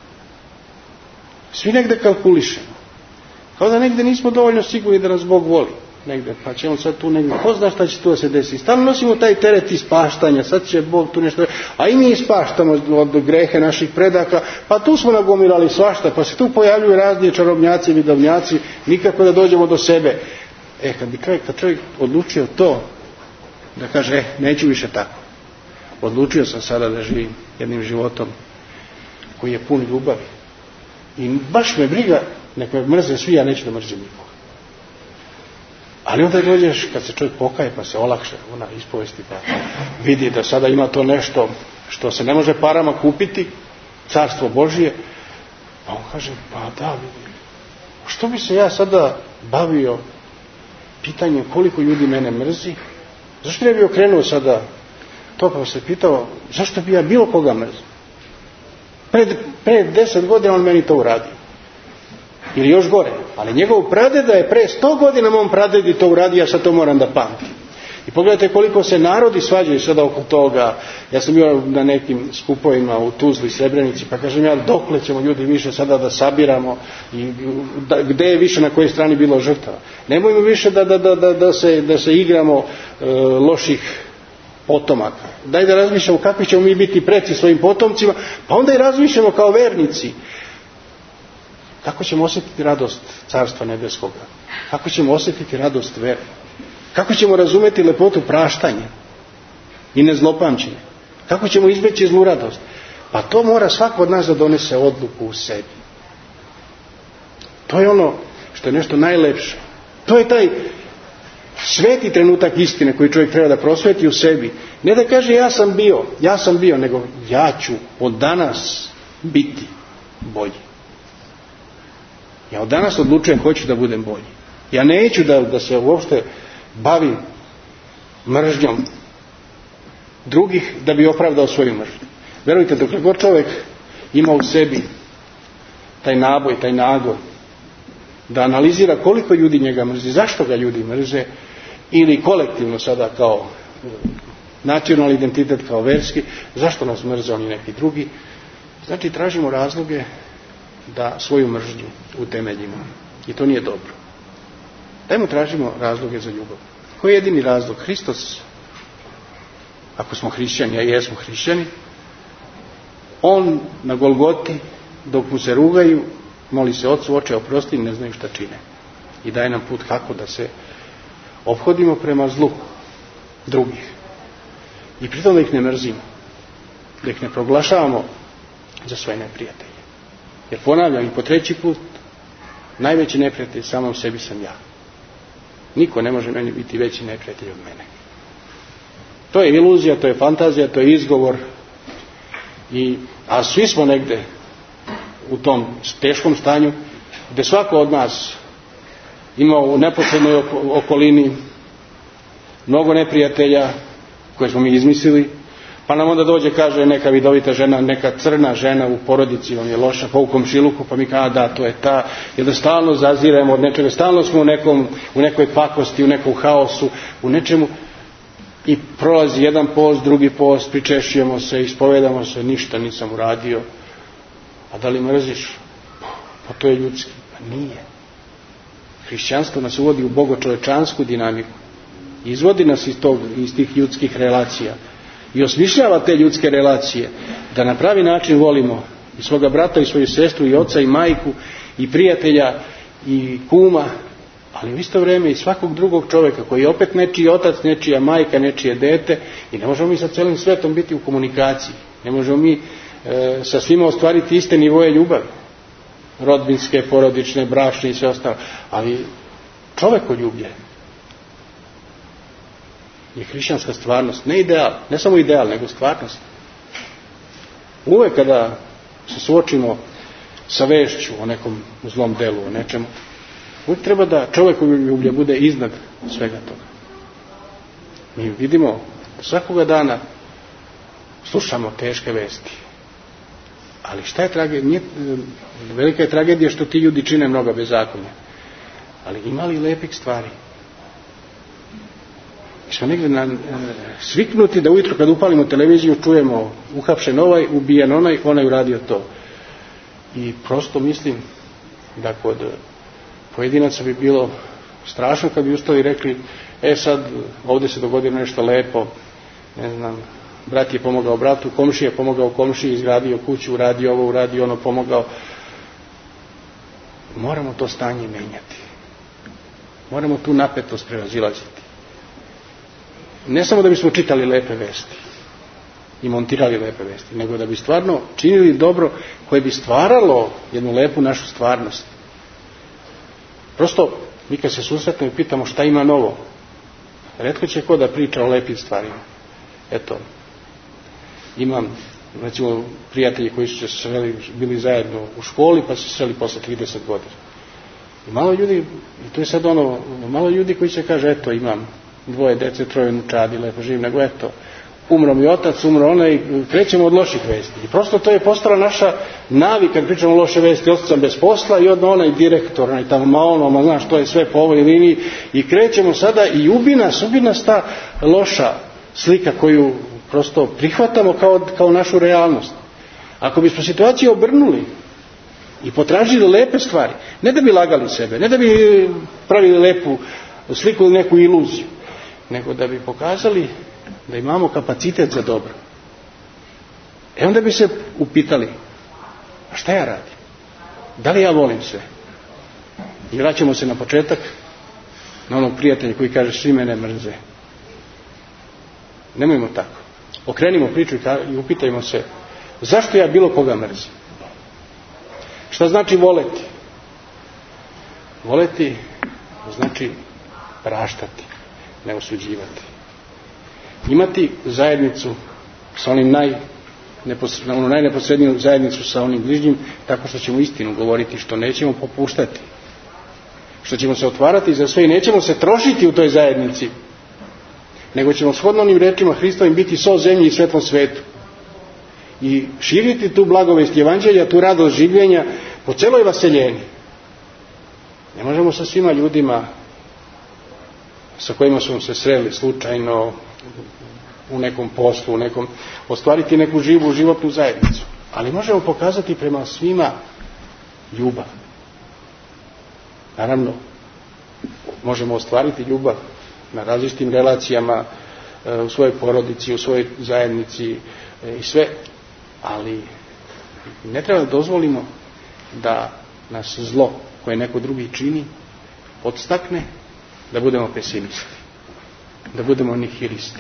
Svi negde kalkulišemo. Kao da negde nismo dovoljno sigurni da nas Bog voli. Negde, pa će on sad tu negde, ko zna šta će tu da se desi. Stalno nosimo taj teret ispaštanja, sad će Bog tu nešto, a i mi ispaštamo od grehe naših predaka, pa tu smo nagomilali svašta, pa se tu pojavljuju razni čarobnjaci i vidovnjaci, nikako da dođemo do sebe. E, kad bi čovjek, kad čovjek odlučio to, da kaže, e, neću više tako. Odlučio sam sada da živim jednim životom koji je pun ljubavi. I baš me briga, nek me mrze svi, ja neću da mrzim nikoga. Ali onda dođeš, kad se čovjek pokaje, pa se olakše, ona ispovesti, pa vidi da sada ima to nešto što se ne može parama kupiti, carstvo Božije, pa on kaže, pa da, vidi, što bi se ja sada bavio pitanjem koliko ljudi mene mrzi, zašto ne bi okrenuo sada to, pa se pitao, zašto bi ja bilo koga mrzio? Pred, pred deset godina on meni to uradio. Ili još gore. Ali njegov pradeda je pre sto godina mom pradedi to uradio, ja sad to moram da pamtim. I pogledajte koliko se narodi svađaju sada oko toga. Ja sam bio na nekim skupovima u Tuzli, Srebrenici, pa kažem ja, dokle ćemo ljudi više sada da sabiramo i da, gde je više na kojoj strani bilo žrtava. Nemojmo više da, da, da, da, da, se, da se igramo e, loših potomaka. Daj da razmišljamo kakvi ćemo mi biti preci svojim potomcima, pa onda i razmišljamo kao vernici. Kako ćemo osjetiti radost Carstva Nebeskoga? Kako ćemo osjetiti radost vere? Kako ćemo razumeti lepotu praštanja i nezlopamćenja? Kako ćemo izbeći zlu radost? Pa to mora svako od nas da donese odluku u sebi. To je ono što je nešto najlepše. To je taj sveti trenutak istine koji čovjek treba da prosveti u sebi. Ne da kaže ja sam bio, ja sam bio, nego ja ću od danas biti bolji. Ja od danas odlučujem, hoću da budem bolji. Ja neću da, da se uopšte bavim mržnjom drugih da bi opravdao svoju mržnju. Verujte, dokle god čovjek ima u sebi taj naboj, taj nagor, da analizira koliko ljudi njega mrzi, zašto ga ljudi mrze, ili kolektivno sada kao nacionalni identitet, kao verski, zašto nas mrze oni neki drugi, znači tražimo razloge da svoju mržnju utemeljimo. I to nije dobro. Dajmo tražimo razloge za ljubav. Koji je jedini razlog? Hristos, ako smo hrišćani, a jesmo hrišćani, on na Golgoti, dok mu se rugaju, moli se Ocu, Oče, oprosti, ne znaju šta čine. I daje nam put kako da se ophodimo prema zlu drugih. I pritom da ih ne mrzimo. Da ih ne proglašavamo za svoje neprijatelje. Jer ponavljam i po treći put, najveći neprijatelj samom sebi sam ja. Niko ne može meni biti veći neprijatelj od mene. To je iluzija, to je fantazija, to je izgovor. I, a svi smo negde u tom teškom stanju, gdje svako od nas ima u neposrednoj okolini mnogo neprijatelja koje smo mi izmislili, pa nam onda dođe, kaže, neka vidovita žena, neka crna žena u porodici vam je loša, pa u komšiluku, pa mi kaže, da, to je ta, jer da stalno zaziremo od nečega, stalno smo u, nekom, u nekoj pakosti, u nekom haosu, u nečemu, i prolazi jedan post, drugi post, pričešćujemo se, ispovedamo se, ništa nisam uradio. A da li mrziš? Pa to je ljudski. Pa nije. Hrišćanstvo nas uvodi u bogočovečansku dinamiku. Izvodi nas iz, tog, iz tih ljudskih relacija. I osmišljava te ljudske relacije. Da na pravi način volimo i svoga brata i svoju sestru i oca i majku i prijatelja i kuma, ali u isto vrijeme i svakog drugog čovjeka koji je opet nečiji otac, nečija majka, nečije dete, i ne možemo mi sa celim svetom biti u komunikaciji. Ne možemo mi e, sa svima ostvariti iste nivoje ljubavi. Rodbinske, porodične, bračne i sve ostalo. Ali čovjekoljublje je hrišćanska stvarnost. Ne ideal, ne samo ideal, nego stvarnost. Uvijek kada se suočimo sa vešću o nekom zlom delu, o nečemu, uvijek treba da čovjekoljublje bude iznad svega toga. Mi vidimo svakoga dana slušamo teške vesti. Ali šta je tragedija? Velika je tragedija što ti ljudi čine mnoga bezakonja. Ali ima li lepih stvari? Mi smo negdje na, sviknuti da ujutro kad upalimo televiziju čujemo uhapšen ovaj, ubijen onaj, onaj uradio to. I prosto mislim da kod pojedinaca bi bilo strašno kad bi ustali i rekli, e sad ovdje se dogodilo nešto lepo, ne znam, brat je pomogao bratu, komšija je pomogao komšiji, izgradio kuću, uradio ovo, uradio ono, pomogao. Moramo to stanje menjati. Moramo tu napetost prevazilaziti. Ne samo da bismo čitali lepe vesti i montirali lepe vesti, nego da bi stvarno činili dobro koje bi stvaralo jednu lepu našu stvarnost. Prosto, mi kad se susretnemo i pitamo šta ima novo, retko će ko da priča o lepim stvarima. Eto, imam, recimo, prijatelji koji su se sreli, bili zajedno u školi, pa su se sreli posle trideset godina. I malo ljudi, i to je sad ono, malo ljudi koji će kaže, eto, imam dvoje dece, troje unučadi, lepo živim, nego eto, umro mi otac, umro onaj, krećemo od loših vesti. I prosto to je postala naša navika, kad pričamo o loše vesti, ostao sam bez posla i odmah onaj direktor, onaj tamo ma ono, ma znaš, to je sve po ovoj liniji, i krećemo sada i ubi nas, ubi nas ta loša slika koju prosto prihvatamo kao, kao našu realnost. Ako bismo situaciju obrnuli i potražili lepe stvari, ne da bi lagali sebe, ne da bi pravili lepu sliku ili neku iluziju, nego da bi pokazali da imamo kapacitet za dobro. E onda bi se upitali, a šta ja radim? Da li ja volim sve? I vraćamo se na početak, na onog prijatelja koji kaže svi mene mrze. Nemojmo tako. Okrenimo priču i upitajmo se, zašto ja bilo koga mrzim? Šta znači voleti? Voleti znači praštati, ne osuđivati. Imati zajednicu sa onim neposredno, onu najneposredniju zajednicu sa onim bližnjim, tako što ćemo istinu govoriti, što nećemo popuštati, što ćemo se otvarati za sve i nećemo se trošiti u toj zajednici, nego ćemo shodno onim rečima Hristovim biti so zemlji i svetlom svetu i širiti tu blagovest evanđelja, tu radost življenja po celoj vaseljeni. Ne možemo sa svima ljudima sa kojima smo se sreli slučajno u nekom poslu, u nekom, ostvariti neku živu životnu zajednicu, ali možemo pokazati prema svima ljubav. Naravno, možemo ostvariti ljubav na različitim relacijama, u svojoj porodici, u svojoj zajednici i sve, ali ne treba da dozvolimo da nas zlo koje neko drugi čini podstakne da budemo pesimisti, da budemo nihilisti.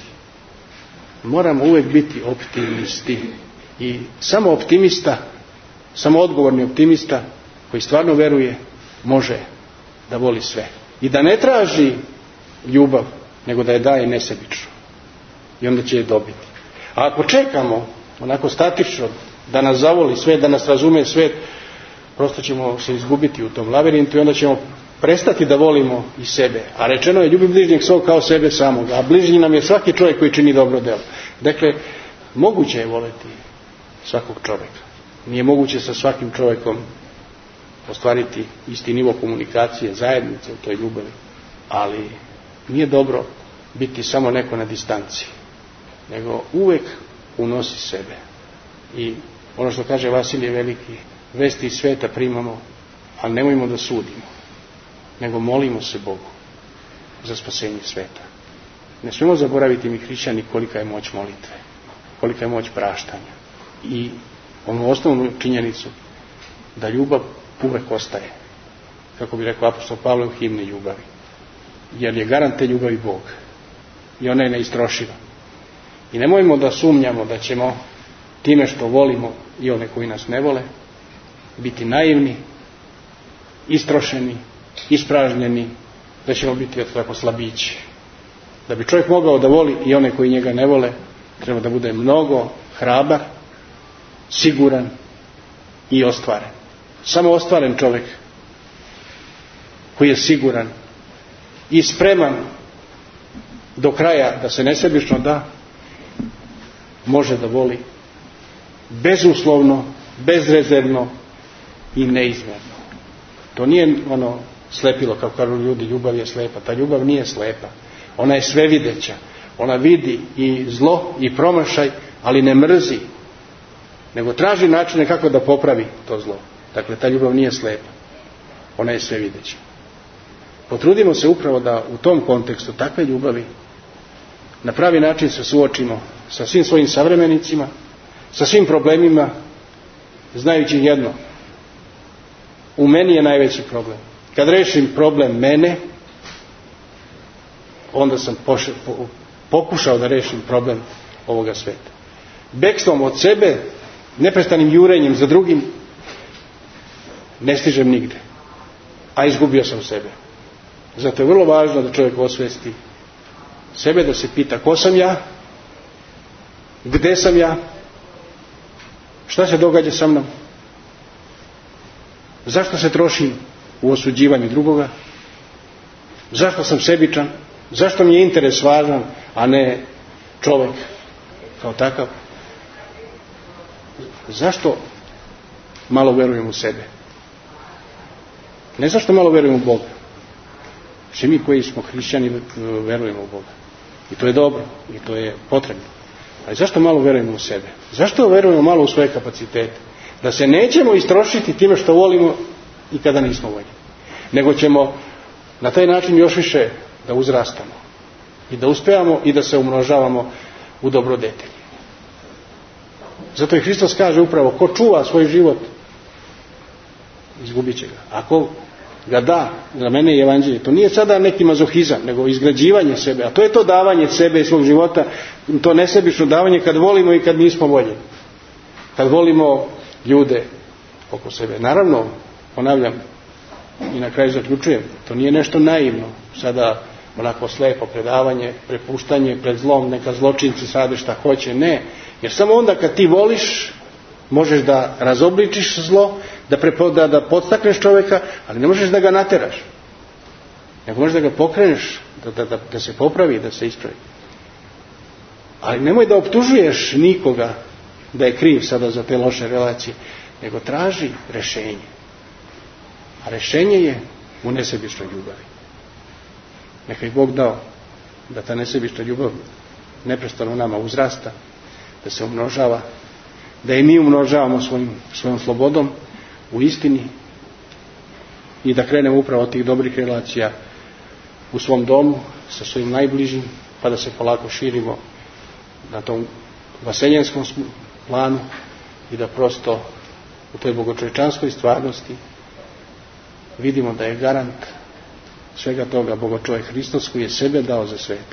Moramo uvijek biti optimisti i samo optimista, samo odgovorni optimista koji stvarno veruje može da voli sve i da ne traži ljubav, nego da je daje nesebično i onda će je dobiti. A ako čekamo onako statično da nas zavoli svet, da nas razume svet, prosto ćemo se izgubiti u tom lavirintu i onda ćemo prestati da volimo i sebe. A rečeno je ljubi bližnjeg svog kao sebe samog, a bližnji nam je svaki čovjek koji čini dobro delo. Dakle, moguće je voleti svakog čovjeka. Nije moguće sa svakim čovjekom ostvariti isti nivo komunikacije, zajednice u toj ljubavi, ali nije dobro biti samo neko na distanci, nego uvek unosi sebe. I ono što kaže Vasilije Veliki, vesti iz sveta primamo, ali nemojmo da sudimo, nego molimo se Bogu za spasenje sveta. Ne smijemo zaboraviti mi hrišćani kolika je moć molitve, kolika je moć praštanja i onu osnovnu činjenicu da ljubav uvek ostaje, kako bi rekao apostol Pavle u himni ljubavi, jer je garant te ljubavi Bog i ona je neistrošiva. I nemojmo da sumnjamo da ćemo time što volimo i one koji nas ne vole biti naivni, istrošeni, ispražnjeni, da ćemo biti tako slabići. Da bi čovjek mogao da voli i one koji njega ne vole, treba da bude mnogo hrabar, siguran i ostvaren. Samo ostvaren čovjek koji je siguran i spreman do kraja da se nesebično da, može da voli bezuslovno, bezrezervno i neizmjerno. To nije ono slepilo, kao kažu ljudi, ljubav je slepa. Ta ljubav nije slepa. Ona je svevideća. Ona vidi i zlo i promašaj, ali ne mrzi, nego traži načine kako da popravi to zlo. Dakle, ta ljubav nije slepa. Ona je svevideća. Potrudimo se upravo da u tom kontekstu takve ljubavi na pravi način se suočimo sa svim svojim savremenicima, sa svim problemima, znajući jedno: u meni je najveći problem. Kad rešim problem mene, onda sam pošao, pokušao da rešim problem ovoga sveta. Bekstvom od sebe, neprestanim jurenjem za drugim, ne stižem nigde, a izgubio sam sebe. Zato je vrlo važno da čovjek osvesti sebe, da se pita ko sam ja, gde sam ja, šta se događa sa mnom, zašto se trošim u osuđivanju drugoga, zašto sam sebičan, zašto mi je interes važan, a ne čovjek kao takav, zašto malo verujem u sebe, ne zašto malo verujem u Boga. Svi mi koji smo hrišćani verujemo u Boga. I to je dobro, i to je potrebno. Ali zašto malo verujemo u sebe? Zašto verujemo malo u svoje kapacitete? Da se nećemo istrošiti time što volimo i kada nismo voljni. Nego ćemo na taj način još više da uzrastamo. I da uspevamo i da se umnožavamo u dobrodetelji. Zato i Hristos kaže upravo: ko čuva svoj život, izgubit će ga. Ako ga da, za mene je evanđelje. To nije sada neki mazohizam, nego izgrađivanje sebe. A to je to davanje sebe i svog života, to nesebično davanje kad volimo i kad nismo voljeni. Kad volimo ljude oko sebe. Naravno, ponavljam i na kraju zaključujem, to nije nešto naivno. Sada onako slepo predavanje, prepuštanje pred zlom, neka zločinci sade šta hoće. Ne, Jer samo onda kad ti voliš, možeš da razobličiš zlo, da, prepo, da, da podstakneš čovjeka, ali ne možeš da ga nateraš. Nego možeš da ga pokreneš, da, da, da, da se popravi, da se ispravi. Ali nemoj da optužuješ nikoga da je kriv sada za te loše relacije, nego traži rešenje. A rešenje je u nesebičnoj ljubavi. Neka je Bog dao da ta nesebična ljubav neprestano nama uzrasta, da se umnožava, da je mi umnožavamo svojim, svojom slobodom u istini i da krenemo upravo od tih dobrih relacija u svom domu, sa svojim najbližim, pa da se polako širimo na tom vaseljenskom planu i da prosto u toj bogočovječanskoj stvarnosti vidimo da je garant svega toga bogočovjek Hristos koji je sebe dao za svet.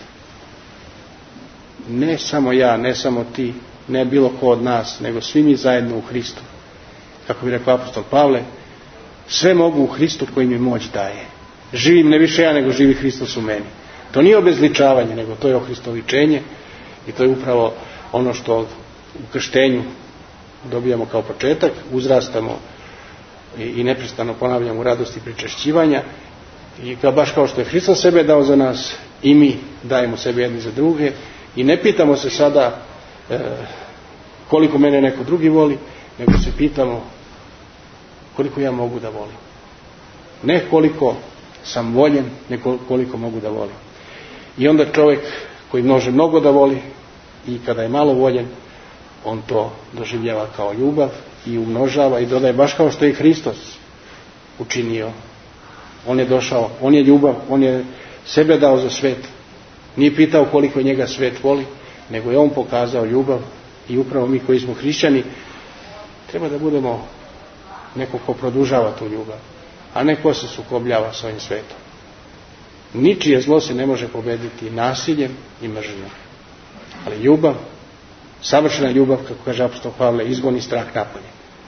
Ne samo ja, ne samo ti, ne bilo ko od nas, nego svi mi zajedno u Hristu. Kako bi rekao apostol Pavle, sve mogu u Hristu koji mi moć daje. Živim ne više ja, nego živi Hristos u meni. To nije obezličavanje, nego to je ohristoličenje i to je upravo ono što u krštenju dobijamo kao početak, uzrastamo i, i neprestano ponavljamo radosti pričešćivanja i kao, baš kao što je Hristos sebe dao za nas, i mi dajemo sebe jedni za druge i ne pitamo se sada e, koliko mene neko drugi voli, nego se pitamo koliko ja mogu da volim. Ne koliko sam voljen, nego koliko mogu da volim. I onda čovjek koji može mnogo da voli i kada je malo voljen, on to doživljava kao ljubav i umnožava i dodaje, baš kao što je Hristos učinio. On je došao, on je ljubav, on je sebe dao za svet. Nije pitao koliko njega svet voli, nego je on pokazao ljubav i upravo mi koji smo hrišćani treba da budemo neko ko produžava tu ljubav, a ne ko se sukobljava s ovim svetom. Ničije zlo se ne može pobediti nasiljem i mržnjom. Ali ljubav, savršena ljubav, kako kaže apostol Pavle, izgoni strah napolje.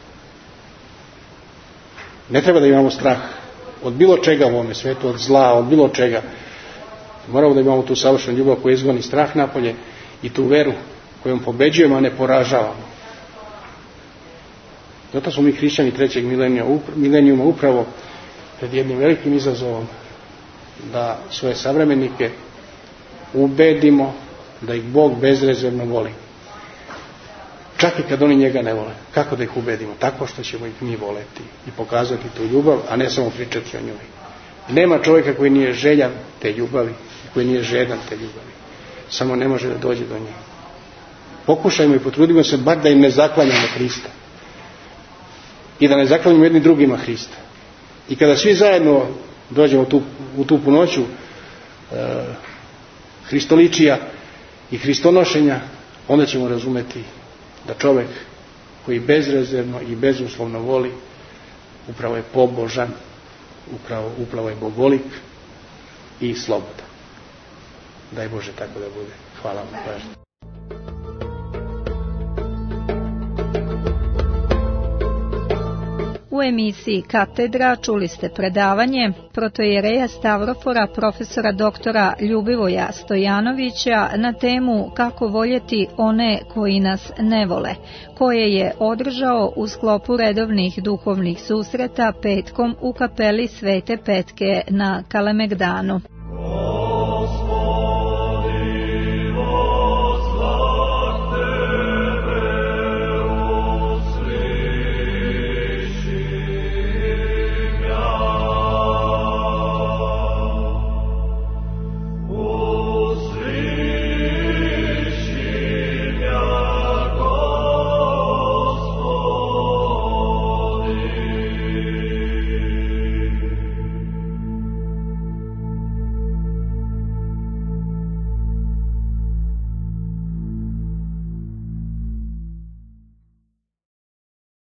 Ne treba da imamo strah od bilo čega u ovome svetu, od zla, od bilo čega. Moramo da imamo tu savršenu ljubav koja izgoni strah napolje i tu veru kojom pobeđujemo, a ne poražavamo. Zato smo mi hrišćani trećeg milenijuma upravo pred jednim velikim izazovom da svoje savremenike ubedimo da ih Bog bezrezervno voli. Čak i kad oni njega ne vole. Kako da ih ubedimo? Tako što ćemo ih mi voleti i pokazati tu ljubav, a ne samo pričati o njoj. Nema čovjeka koji nije željan te ljubavi, koji nije žedan te ljubavi. Samo ne može da dođe do nje. Pokušajmo i potrudimo se bar da im ne zaklanjamo Hrista. I da ne zaklanjamo jedni drugima Hrista. I kada svi zajedno dođemo tu, u tu punoću e, Hristoličija i Hristonošenja, onda ćemo razumeti da čovjek koji bezrezervno i bezuslovno voli upravo je pobožan, upravo, upravo je bogolik i slobodan. Daj Bože tako da bude. Hvala vam pažnje. U emisiji Katedra čuli ste predavanje protoijereja Stavrofora profesora doktora Ljubivoja Stojanovića na temu Kako voljeti one koji nas ne vole, koje je održao u sklopu redovnih duhovnih susreta petkom u kapeli Svete Petke na Kalemegdanu.